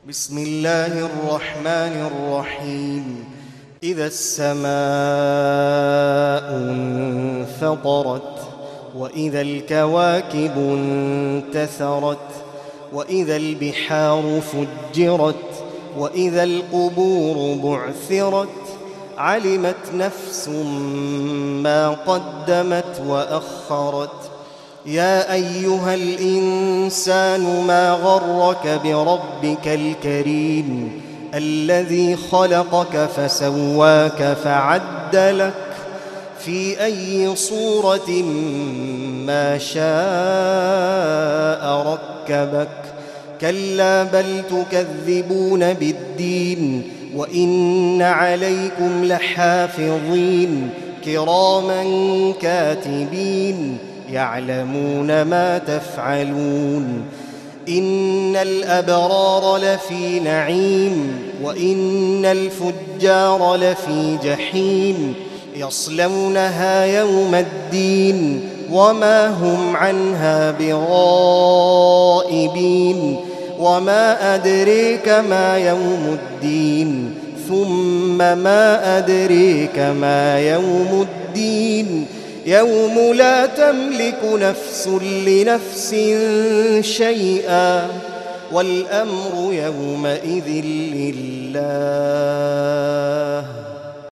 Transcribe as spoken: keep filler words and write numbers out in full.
بسم الله الرحمن الرحيم. إذا السماء انفطرت، وإذا الكواكب انتثرت، وإذا البحار فجرت، وإذا القبور بعثرت، علمت نفس ما قدمت وأخرت. يا أيها الإنسان ما غرك بربك الكريم الذي خلقك فسواك فعدلك في أي صورة ما شاء ركبك. كلا بل تكذبون بالدين، وإن عليكم لحافظين كراما كاتبين يعلمون ما تفعلون. إن الأبرار لفي نعيم، وإن الفجار لفي جحيم، يصلونها يوم الدين وما هم عنها بغائبين. وما أدريك ما يوم الدين، ثم ما أدريك ما يوم الدين، يوم لا تملك نفس لنفس شيئا، والأمر يومئذ لله.